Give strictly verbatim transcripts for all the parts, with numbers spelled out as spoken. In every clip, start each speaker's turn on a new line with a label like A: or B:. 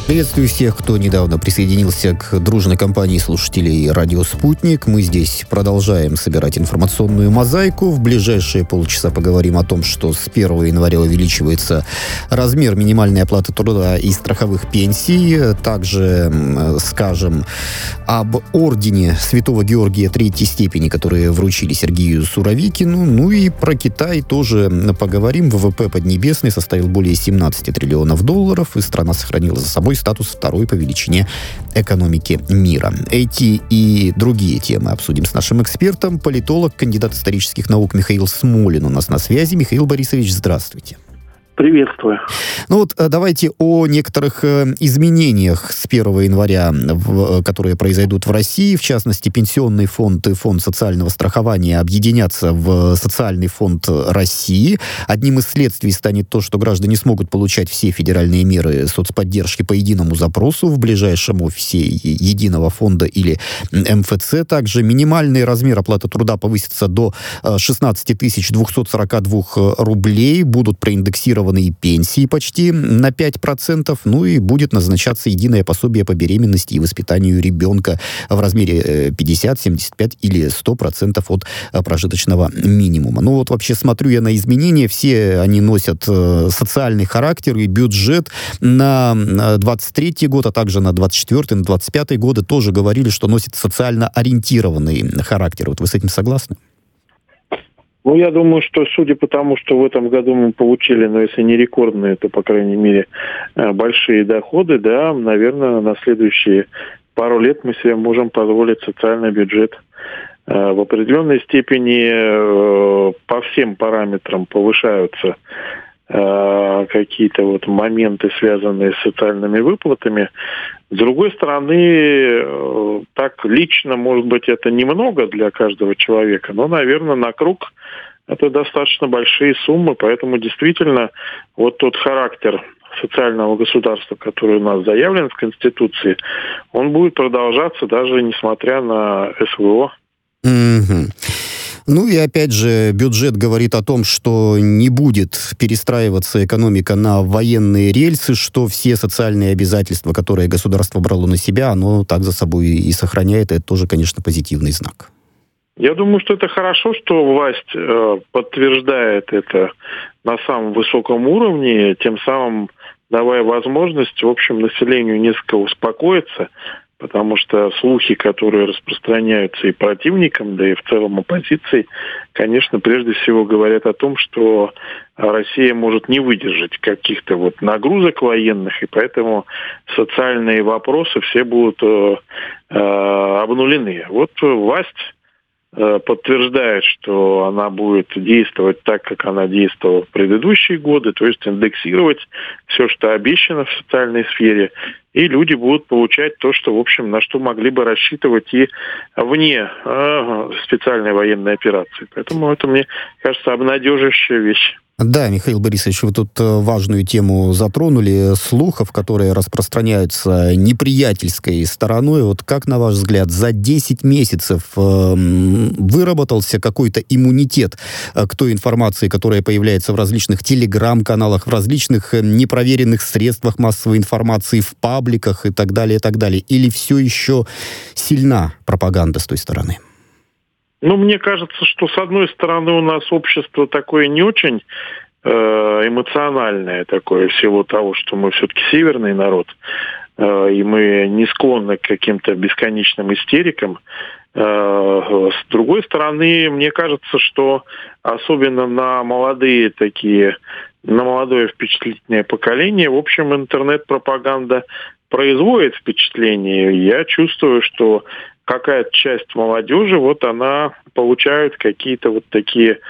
A: Приветствую всех, кто недавно присоединился к дружной компании слушателей «Радио Спутник». Мы здесь продолжаем собирать информационную мозаику. В ближайшие полчаса поговорим о том, что с первого января увеличивается размер минимальной оплаты труда и страховых пенсий. Также скажем об ордене Святого Георгия третьей степени, которые вручили Сергею Суровикину. Ну и про Китай тоже поговорим. ВВП Поднебесный составил более семнадцать триллионов долларов, и страна сохранила за собой статус второй по величине экономики мира. Эти и другие темы обсудим с нашим экспертом. Политолог, кандидат исторических наук Михаил Смолин у нас на связи. Михаил Борисович, здравствуйте.
B: Приветствую.
A: Ну вот давайте о некоторых э, изменениях с первого января, в, которые произойдут в России. В частности, пенсионный фонд и фонд социального страхования объединятся в социальный фонд России. Одним из следствий станет то, что граждане смогут получать все федеральные меры соцподдержки по единому запросу в ближайшем офисе единого фонда или эм эф цэ. Также минимальный размер оплаты труда повысится до шестнадцать тысяч двести сорок два рублей. Будут проиндексированы и пенсии почти на пять процентов, ну и будет назначаться единое пособие по беременности и воспитанию ребенка в размере пятьдесят, семьдесят пять или сто процентов от прожиточного минимума. Ну вот вообще смотрю я на изменения, все они носят социальный характер, и бюджет на двадцать третий год, а также на двадцать четвёртый, на двадцать пятый годы тоже говорили, что носит социально ориентированный характер. Вот вы с этим согласны?
B: Ну, я думаю, что судя по тому, что в этом году мы получили, ну, если не рекордные, то, по крайней мере, большие доходы, да, наверное, на следующие пару лет мы себе можем позволить социальный бюджет. В определенной степени по всем параметрам повышаются какие-то вот моменты, связанные с социальными выплатами. С другой стороны, так лично, может быть, это немного для каждого человека, но, наверное, на круг это достаточно большие суммы, поэтому действительно вот тот характер социального государства, который у нас заявлен в Конституции, он будет продолжаться даже несмотря на эс вэ о.
A: Mm-hmm. Ну и опять же, бюджет говорит о том, что не будет перестраиваться экономика на военные рельсы, что все социальные обязательства, которые государство брало на себя, оно так за собой и сохраняет. Это тоже, конечно, позитивный знак.
B: Я думаю, что это хорошо, что власть э, подтверждает это на самом высоком уровне, тем самым давая возможность, в общем, населению несколько успокоиться, потому что слухи, которые распространяются и противникам, да и в целом оппозиции, конечно, прежде всего говорят о том, что Россия может не выдержать каких-то вот нагрузок военных, и поэтому социальные вопросы все будут э, э, обнулены. Вот власть подтверждает, что она будет действовать так, как она действовала в предыдущие годы, то есть индексировать все, что обещано в социальной сфере, и люди будут получать то, что, в общем, на что могли бы рассчитывать и вне э, специальной военной операции. Поэтому это, мне кажется, обнадеживающая вещь.
A: Да, Михаил Борисович, вы тут важную тему затронули, слухов, которые распространяются неприятельской стороной. Вот как, на ваш взгляд, за десять месяцев э, выработался какой-то иммунитет к той информации, которая появляется в различных телеграм-каналах, в различных непроверенных средствах массовой информации, в пабликах и так далее, и так далее? Или все еще сильна пропаганда с той стороны?
B: Ну, мне кажется, что, с одной стороны, у нас общество такое не очень э, эмоциональное, такое, в силу того, что мы все-таки северный народ, э, и мы не склонны к каким-то бесконечным истерикам. Э, с другой стороны, мне кажется, что особенно на молодые такие, на молодое впечатлительное поколение, в общем, интернет-пропаганда производит впечатление. Я чувствую, что какая-то часть молодежи, вот она получает какие-то вот такие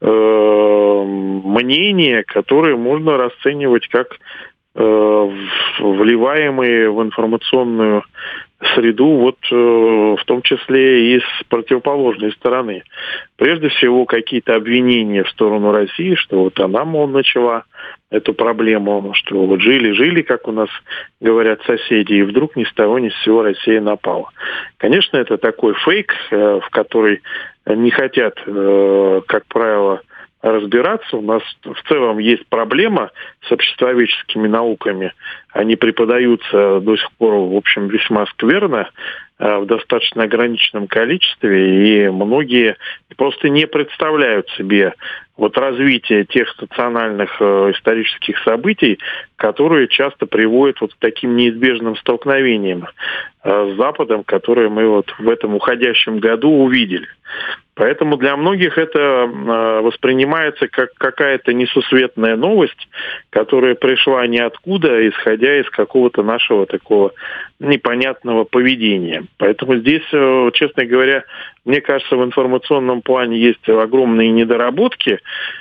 B: э, мнения, которые можно расценивать как э, вливаемые в информационную среду, вот э, в том числе и с противоположной стороны. Прежде всего, какие-то обвинения в сторону России, что вот она, мол, начала эту проблему, что вот жили-жили, как у нас говорят соседи, и вдруг ни с того ни с сего Россия напала. Конечно, это такой фейк, э, в который не хотят, э, как правило, разбираться. У нас в целом есть проблема с обществоведческими науками. Они преподаются до сих пор, в общем, весьма скверно, в достаточно ограниченном количестве, и многие просто не представляют себе вот развитие тех национальных э, исторических событий, которые часто приводят вот к таким неизбежным столкновениям э, с Западом, которые мы вот в этом уходящем году увидели. Поэтому для многих это э, воспринимается как какая-то несусветная новость, которая пришла ниоткуда, исходя из какого-то нашего такого непонятного поведения. Поэтому здесь, э, честно говоря, мне кажется, в информационном плане есть огромные недоработки,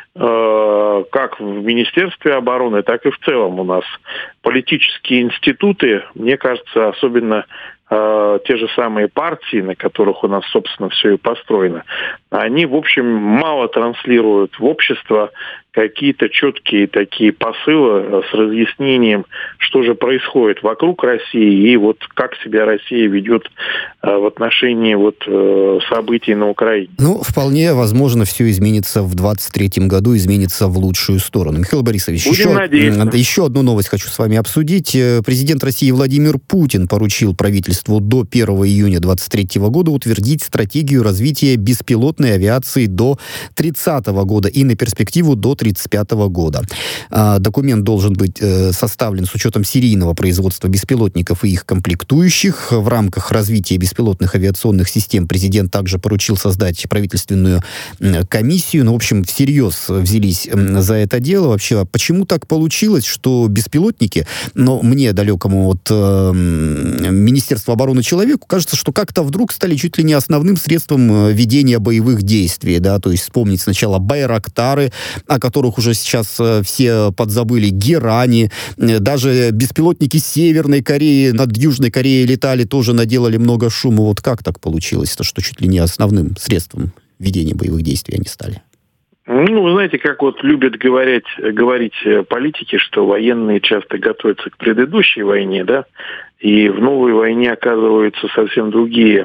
B: э, как в Министерстве обороны, так и в целом у нас. Политические институты, мне кажется, особенно э, те же самые партии, на которых у нас, собственно, все и построено, они, в общем, мало транслируют в общество какие-то четкие такие посылы с разъяснением, что же происходит вокруг России и вот как себя Россия ведет э, в отношении вот э, событий на Украине.
A: Ну, вполне возможно, все изменится в двадцать третьем году, изменится в лучшую сторону. Михаил Борисович, еще, еще одну новость хочу с вами обсудить. Президент России Владимир Путин поручил правительству до первого июня двадцать третьего года утвердить стратегию развития беспилотной авиации до тридцатого года и на перспективу до тридцать пятого года. А, документ должен быть э, составлен с учетом серийного производства беспилотников и их комплектующих. В рамках развития беспилотных авиационных систем президент также поручил создать правительственную э, комиссию. Ну, в общем, всерьез взялись э, за это дело. Вообще, почему так получилось, что беспилотники, но мне, далекому от э, Министерства обороны человеку, кажется, что как-то вдруг стали чуть ли не основным средством ведения боевых действий, да, то есть вспомнить сначала байрактары, о которых уже сейчас э, все подзабыли, Герани, э, даже беспилотники Северной Кореи над Южной Кореей летали, тоже наделали много шума. Вот как так получилось-то, что чуть ли не основным средством ведения боевых действий они стали?
B: Ну, вы знаете, как вот любят говорить, говорить политики, что военные часто готовятся к предыдущей войне, да, и в новой войне оказываются совсем другие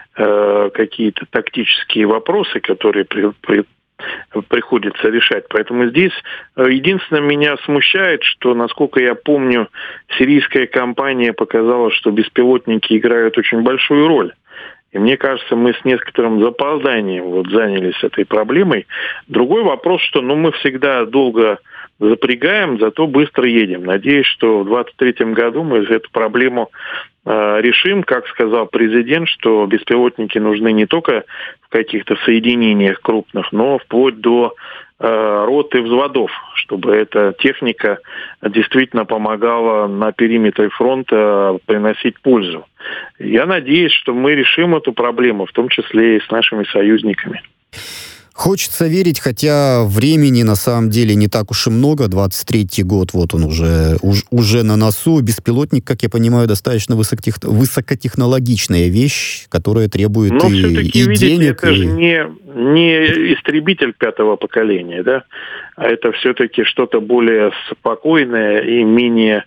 B: э, какие-то тактические вопросы, которые при, при, приходится решать. Поэтому здесь единственное меня смущает, что, насколько я помню, сирийская кампания показала, что беспилотники играют очень большую роль. И мне кажется, мы с некоторым запозданием вот занялись этой проблемой. Другой вопрос, что ну, мы всегда долго запрягаем, зато быстро едем. Надеюсь, что в двадцать третьем году мы эту проблему э, решим. Как сказал президент, что беспилотники нужны не только в каких-то соединениях крупных, но вплоть до э, рот и взводов, чтобы эта техника действительно помогала на периметре фронта приносить пользу. Я надеюсь, что мы решим эту проблему, в том числе и с нашими союзниками.
A: Хочется верить, хотя времени на самом деле не так уж и много. двадцать третий год, вот он уже, уж, уже на носу. Беспилотник, как я понимаю, достаточно высокотех... высокотехнологичная вещь, которая требует
B: Но
A: и,
B: все-таки,
A: и
B: видите,
A: денег.
B: это
A: и...
B: же не, не истребитель пятого поколения, да? А это все-таки что-то более спокойное и менее,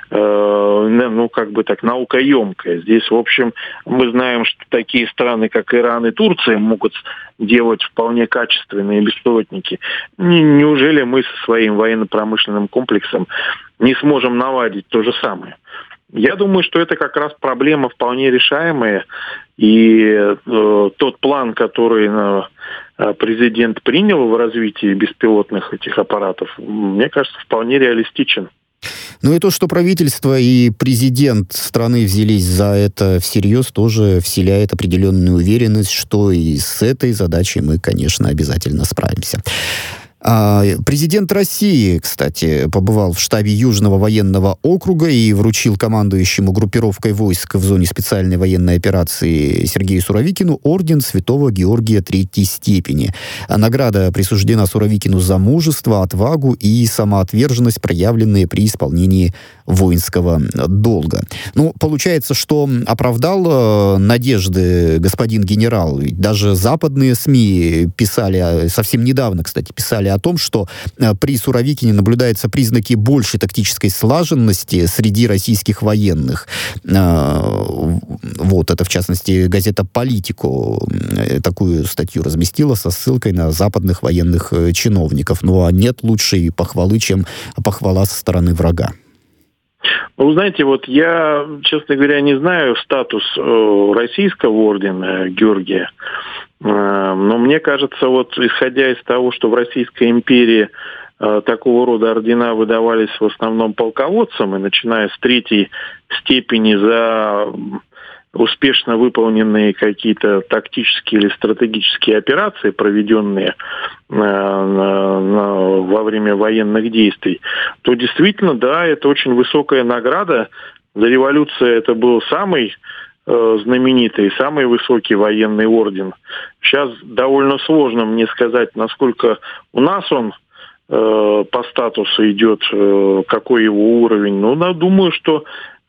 B: э, ну, как бы так, наукоемкое. Здесь, в общем, мы знаем, что такие страны, как Иран и Турция, могут делать вполне качественные беспилотники. Неужели мы со своим военно-промышленным комплексом не сможем наладить то же самое? Я думаю, что это как раз проблема вполне решаемая. И э, тот план, который э, президент принял в развитии беспилотных этих аппаратов, мне кажется, вполне реалистичен.
A: Ну и то, что правительство и президент страны взялись за это всерьез, тоже вселяет определенную уверенность, что и с этой задачей мы, конечно, обязательно справимся. Президент России, кстати, побывал в штабе Южного военного округа и вручил командующему группировкой войск в зоне специальной военной операции Сергею Суровикину орден Святого Георгия третьей степени. Награда присуждена Суровикину за мужество, отвагу и самоотверженность, проявленные при исполнении воинского долга. Ну, получается, что оправдал э, надежды господин генерал. Ведь даже западные СМИ писали, совсем недавно, кстати, писали о том, что при Суровикине наблюдаются признаки большей тактической слаженности среди российских военных. Вот, это, в частности, газета «Политику» такую статью разместила со ссылкой на западных военных чиновников. Ну, а нет лучшей похвалы, чем похвала со стороны врага.
B: Ну, знаете, вот я, честно говоря, не знаю статус российского ордена Георгия, но мне кажется, вот исходя из того, что в Российской империи такого рода ордена выдавались в основном полководцам, и начиная с третьей степени за успешно выполненные какие-то тактические или стратегические операции, проведенные э, на, на, во время военных действий, то действительно, да, это очень высокая награда. За революцию это был самый э, знаменитый, самый высокий военный орден. Сейчас довольно сложно мне сказать, насколько у нас он э, по статусу идет, э, какой его уровень. Ну, да, думаю, что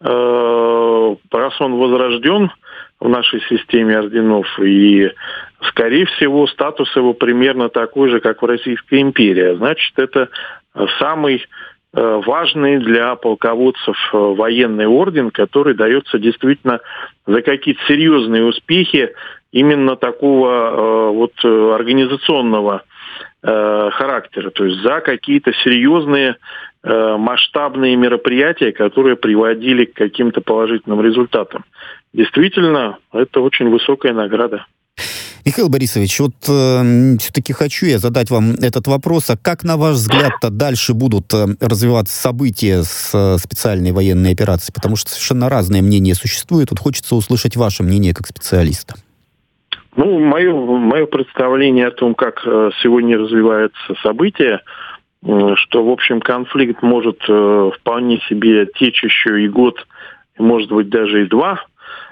B: раз он возрожден в нашей системе орденов, и, скорее всего, статус его примерно такой же, как в Российской империи. Значит, это самый важный для полководцев военный орден, который дается действительно за какие-то серьезные успехи именно такого вот организационного характера, то есть за какие-то серьезные масштабные мероприятия, которые приводили к каким-то положительным результатам. Действительно, это очень высокая награда.
A: Михаил Борисович, вот э, все-таки хочу я задать вам этот вопрос. А как, на ваш взгляд-то, дальше будут э, развиваться события с э, специальной военной операцией? Потому что совершенно разные мнения существуют. Вот хочется услышать ваше мнение как специалиста.
B: Ну, мое, мое представление о том, как э, сегодня развиваются события, что, в общем, конфликт может э, вполне себе течь еще и год, может быть, даже и два.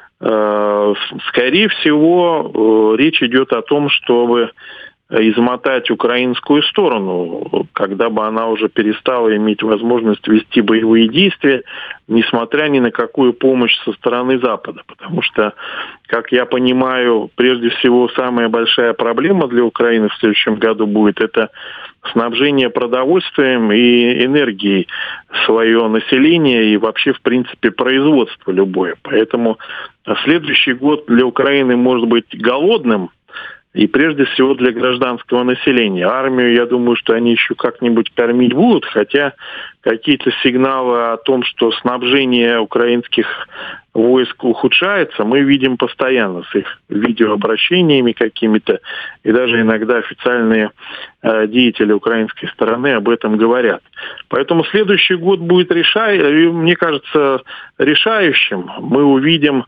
B: Э, скорее всего, э, речь идет о том, чтобы измотать украинскую сторону, когда бы она уже перестала иметь возможность вести боевые действия, несмотря ни на какую помощь со стороны Запада. Потому что, как я понимаю, прежде всего, самая большая проблема для Украины в следующем году будет это снабжение продовольствием и энергией свое население и вообще, в принципе, производство любое. Поэтому следующий год для Украины может быть голодным, и прежде всего для гражданского населения. Армию, я думаю, что они еще как-нибудь кормить будут, хотя какие-то сигналы о том, что снабжение украинских войск ухудшается, мы видим постоянно с их видеообращениями какими-то, и даже иногда официальные э, деятели украинской стороны об этом говорят. Поэтому следующий год будет, решай... мне кажется, решающим. Мы увидим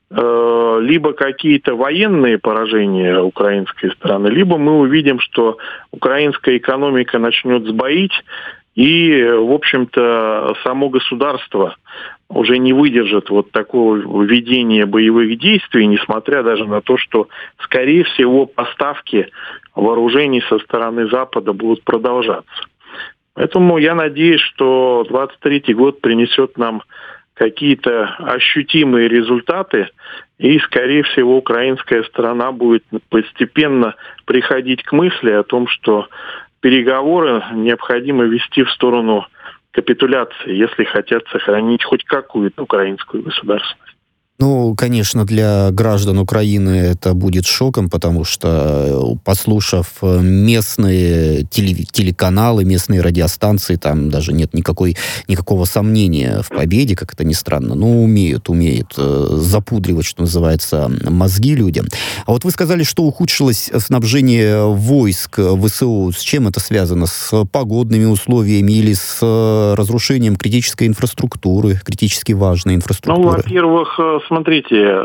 B: либо какие-то военные поражения украинской стороны, либо мы увидим, что украинская экономика начнет сбоить, и, в общем-то, само государство уже не выдержит вот такого ведения боевых действий, несмотря даже на то, что, скорее всего, поставки вооружений со стороны Запада будут продолжаться. Поэтому я надеюсь, что двадцать третий год принесет нам какие-то ощутимые результаты, и, скорее всего, украинская сторона будет постепенно приходить к мысли о том, что переговоры необходимо вести в сторону капитуляции, если хотят сохранить хоть какую-то украинскую государственность.
A: Ну, конечно, для граждан Украины это будет шоком, потому что, послушав местные теле- телеканалы, местные радиостанции, там даже нет никакой, никакого сомнения в победе, как это ни странно. Ну, умеют, умеют э, запудривать, что называется, мозги людям. А вот вы сказали, что ухудшилось снабжение войск ВСУ. С чем это связано? С погодными условиями или с разрушением критической инфраструктуры, критически важной инфраструктуры?
B: Ну, во-первых, смотрите,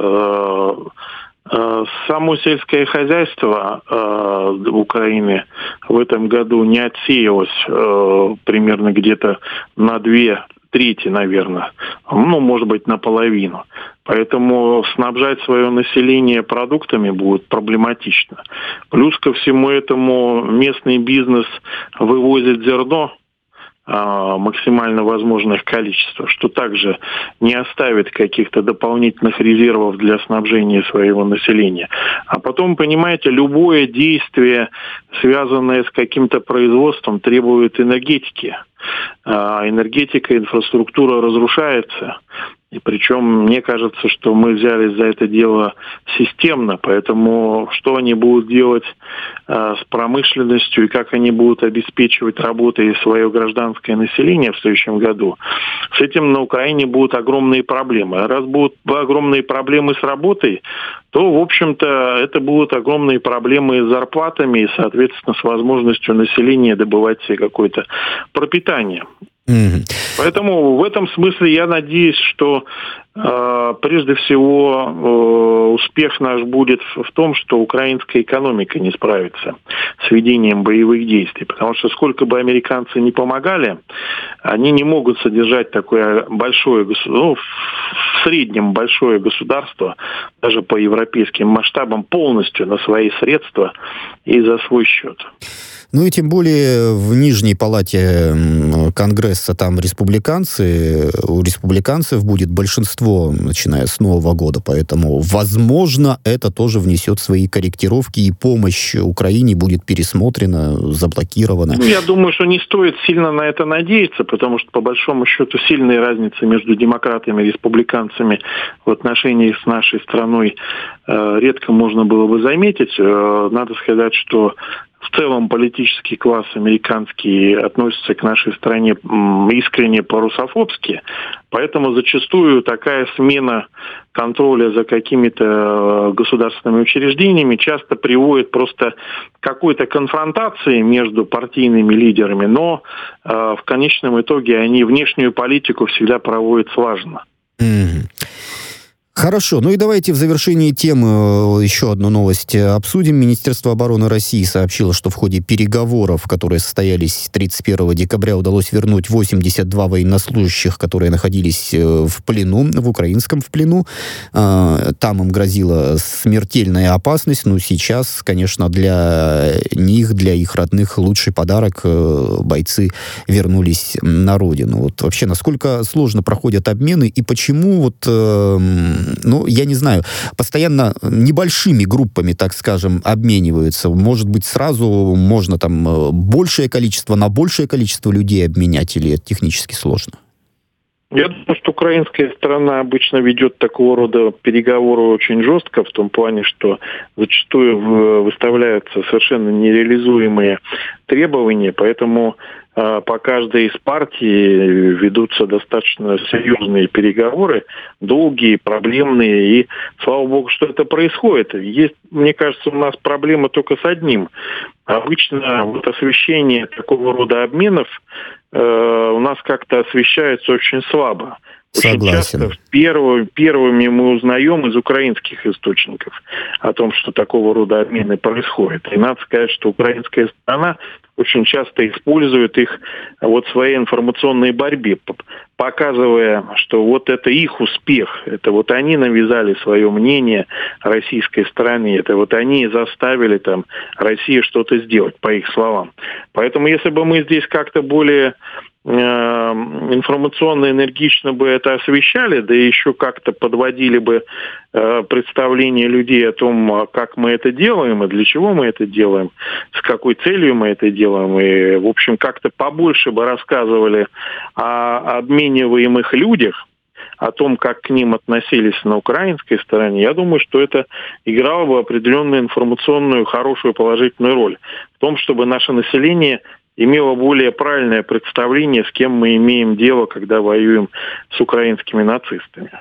B: само сельское хозяйство Украины в этом году не отсеялось примерно где-то на две трети, наверное, ну, может быть, наполовину. Поэтому снабжать свое население продуктами будет проблематично. Плюс ко всему этому местный бизнес вывозит зерно максимально возможных количествах, что также не оставит каких-то дополнительных резервов для снабжения своего населения. А потом, понимаете, любое действие, связанное с каким-то производством, требует энергетики. А энергетика, инфраструктура разрушается. И причем мне кажется, что мы взялись за это дело системно, поэтому что они будут делать э, с промышленностью и как они будут обеспечивать работой свое гражданское население в следующем году, с этим на Украине будут огромные проблемы. А раз будут огромные проблемы с работой, то, в общем-то, это будут огромные проблемы с зарплатами и, соответственно, с возможностью населения добывать себе какое-то пропитание. Mm-hmm. Поэтому в этом смысле я надеюсь, что э, прежде всего э, успех наш будет в, в том, что украинская экономика не справится с ведением боевых действий. Потому что сколько бы американцы ни помогали, они не могут содержать такое большое государство, ну, в среднем большое государство, даже по европейским масштабам, полностью на свои средства и за свой счет.
A: Ну и тем более в Нижней палате Конгресса там республиканцы, у республиканцев будет большинство, начиная с Нового года, поэтому, возможно, это тоже внесет свои корректировки, и помощь Украине будет пересмотрена, заблокирована.
B: Ну, я думаю, что не стоит сильно на это надеяться, потому что, по большому счету, сильной разницы между демократами и республиканцами в отношении с нашей страной э, редко можно было бы заметить. Э, надо сказать, что в целом политический класс американский относится к нашей стране искренне по-русофобски, поэтому зачастую такая смена контроля за какими-то государственными учреждениями часто приводит просто к какой-то конфронтации между партийными лидерами, но э, в конечном итоге они внешнюю политику всегда проводят слаженно.
A: Mm-hmm. Хорошо, ну и давайте в завершении темы еще одну новость обсудим. Министерство обороны России сообщило, что в ходе переговоров, которые состоялись тридцать первого декабря, удалось вернуть восемьдесят два военнослужащих, которые находились в плену, в украинском в плену. Там им грозила смертельная опасность. Ну, сейчас, конечно, для них, для их родных лучший подарок. Бойцы вернулись на родину. Вот вообще, насколько сложно проходят обмены и почему вот... ну, я не знаю, постоянно небольшими группами, так скажем, обмениваются. Может быть, сразу можно там большее количество на большее количество людей обменять, или это технически сложно?
B: Я думаю, что украинская сторона обычно ведет такого рода переговоры очень жестко, в том плане, что зачастую выставляются совершенно нереализуемые требования, поэтому по каждой из партий ведутся достаточно серьезные переговоры, долгие, проблемные, и слава богу, что это происходит. Есть, мне кажется, у нас проблема только с одним. Обычно вот освещение такого рода обменов э, у нас как-то освещается очень слабо. Очень
A: Согласен.
B: часто первыми, первыми мы узнаем из украинских источников о том, что такого рода обмены происходят. И надо сказать, что украинская сторона очень часто использует их вот в своей информационной борьбе, показывая, что вот это их успех, это вот они навязали свое мнение российской стороне, это вот они заставили там Россию что-то сделать, по их словам. Поэтому если бы мы здесь как-то более информационно, энергично бы это освещали, да еще как-то подводили бы э, представление людей о том, как мы это делаем и для чего мы это делаем, с какой целью мы это делаем, и, в общем, как-то побольше бы рассказывали о обмениваемых людях, о том, как к ним относились на украинской стороне, я думаю, что это играло бы определенную информационную, хорошую, положительную роль в том, чтобы наше население имело более правильное представление, с кем мы имеем дело, когда воюем с украинскими нацистами.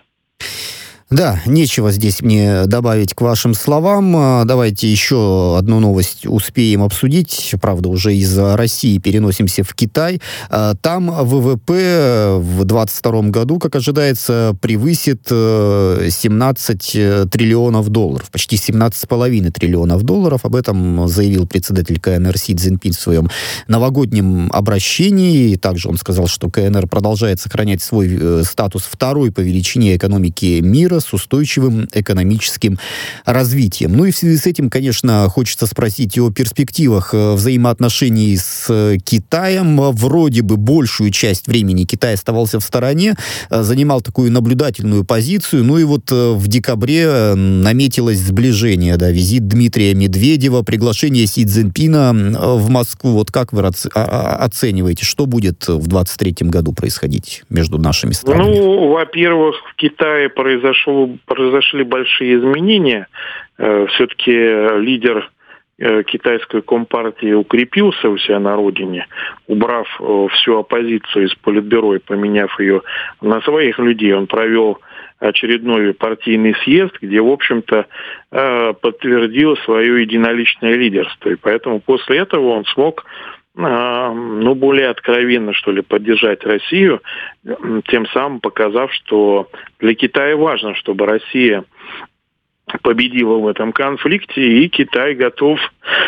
A: Да, нечего здесь мне добавить к вашим словам. Давайте еще одну новость успеем обсудить. Правда, уже из России переносимся в Китай. Там ВВП в двадцать втором году, как ожидается, превысит семнадцать триллионов долларов. Почти семнадцать с половиной триллионов долларов. Об этом заявил председатель КНР Си Цзиньпин в своем новогоднем обращении. Также он сказал, что КНР продолжает сохранять свой статус второй по величине экономики мира мира с устойчивым экономическим развитием. Ну и в связи с этим, конечно, хочется спросить о перспективах взаимоотношений с Китаем. Вроде бы большую часть времени Китай оставался в стороне, занимал такую наблюдательную позицию. Ну и вот в декабре наметилось сближение, да, визит Дмитрия Медведева, приглашение Си Цзиньпина в Москву. Вот как вы оцениваете, что будет в двадцать третьем году происходить между нашими странами?
B: Ну, во-первых, в Китае произошло, произошли большие изменения. Все-таки лидер китайской компартии укрепился у себя на родине, убрав всю оппозицию из политбюро и поменяв ее на своих людей. Он провел очередной партийный съезд, где, в общем-то, подтвердил свое единоличное лидерство. И поэтому после этого он смог, ну, более откровенно, что ли, поддержать Россию, тем самым показав, что для Китая важно, чтобы Россия победила в этом конфликте, и Китай готов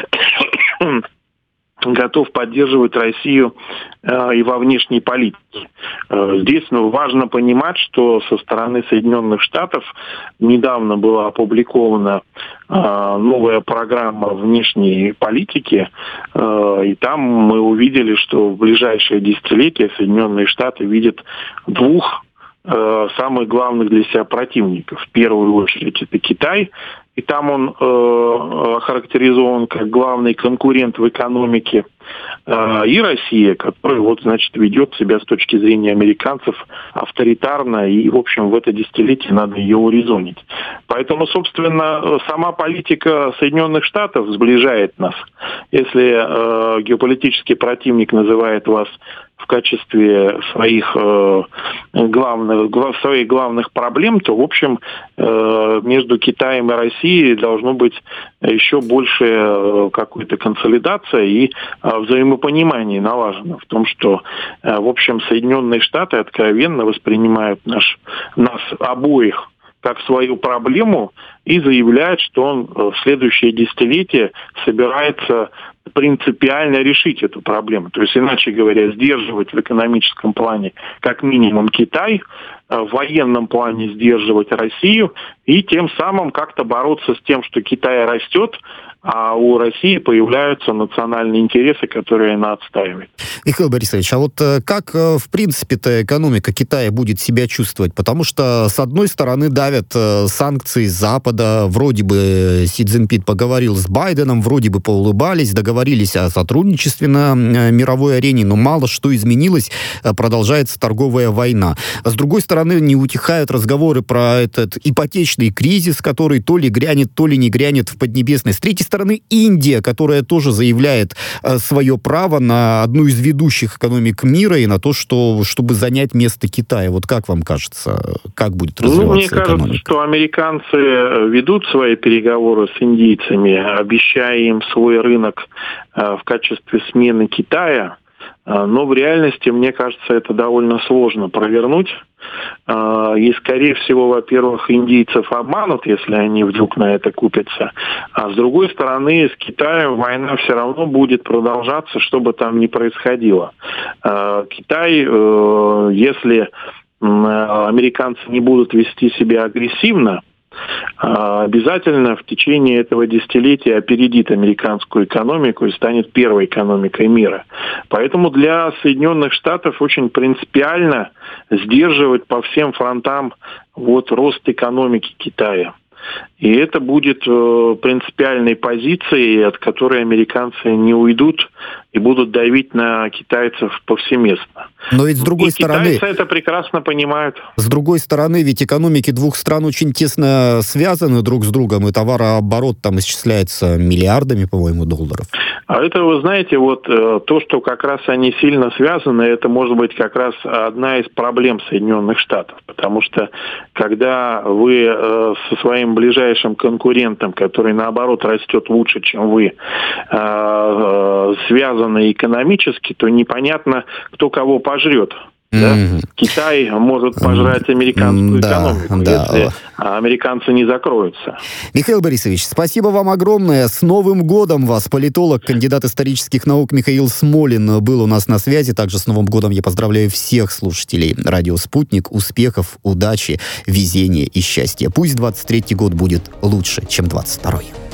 B: готов поддерживать Россию э, и во внешней политике. Э, здесь ну, важно понимать, что со стороны Соединенных Штатов недавно была опубликована э, новая программа внешней политики, э, и там мы увидели, что в ближайшее десятилетие Соединенные Штаты видят двух э, самых главных для себя противников. В первую очередь это Китай, и там он э, охарактеризован как главный конкурент в экономике, э, и Россия, которая вот, значит, ведет себя с точки зрения американцев авторитарно, и, в общем, в это десятилетие надо ее урезонить. Поэтому, собственно, сама политика Соединенных Штатов сближает нас. Если э, геополитический противник называет вас в качестве своих э, главных, глав, своих главных проблем, то, в общем, э, между Китаем и Россией должно быть еще больше э, какой-то консолидация и э, взаимопонимание налажено в том, что, э, в общем, Соединенные Штаты откровенно воспринимают наш, нас обоих как свою проблему и заявляет, что он в следующее десятилетие собирается принципиально решить эту проблему. То есть, иначе говоря, сдерживать в экономическом плане как минимум Китай, в военном плане сдерживать Россию и тем самым как-то бороться с тем, что Китай растет, а у России появляются национальные интересы, которые она отстаивает.
A: Михаил Борисович, а вот как, в принципе-то, экономика Китая будет себя чувствовать? Потому что, с одной стороны, давят санкции Запада, вроде бы Си Цзиньпин поговорил с Байденом, вроде бы поулыбались, договорились о сотрудничестве на мировой арене, но мало что изменилось, продолжается торговая война. С другой стороны, не утихают разговоры про этот ипотечный кризис, который то ли грянет, то ли не грянет в Поднебесной. С третьей стороны, Индия, которая тоже заявляет э, свое право на одну из ведущих экономик мира и на то, что, чтобы занять место Китая. Вот как вам кажется, как будет развиваться
B: ну, мне
A: экономика?
B: Мне кажется, что американцы ведут свои переговоры с индийцами, обещая им свой рынок э, в качестве смены Китая, э, но в реальности, мне кажется, это довольно сложно провернуть. И, скорее всего, во-первых, индийцев обманут, если они вдруг на это купятся. А с другой стороны, с Китаем война все равно будет продолжаться, что бы там ни происходило. Китай, если американцы не будут вести себя агрессивно, обязательно в течение этого десятилетия опередит американскую экономику и станет первой экономикой мира. Поэтому для Соединенных Штатов очень принципиально сдерживать по всем фронтам вот рост экономики Китая. И это будет э, принципиальной позицией, от которой американцы не уйдут и будут давить на китайцев повсеместно.
A: Но ведь с другой
B: и
A: стороны...
B: китайцы это прекрасно понимают.
A: С другой стороны, ведь экономики двух стран очень тесно связаны друг с другом, и товарооборот там исчисляется миллиардами, по-моему, долларов.
B: А это, вы знаете, вот э, то, что как раз они сильно связаны, это может быть как раз одна из проблем Соединенных Штатов. Потому что когда вы э, со своим ближайшим конкурентом, который, наоборот, растет лучше, чем вы, э, э, связаны экономически, то непонятно, кто кого пожрет. Да? Mm-hmm. Китай может пожрать американскую mm-hmm. экономику, да, если да. американцы не закроются.
A: Михаил Борисович, спасибо вам огромное. С Новым годом вас! Политолог, кандидат исторических наук Михаил Смолин был у нас на связи. Также с Новым годом я поздравляю всех слушателей радио «Спутник». Успехов, удачи, везения и счастья. Пусть двадцать третий год будет лучше, чем двадцать второй.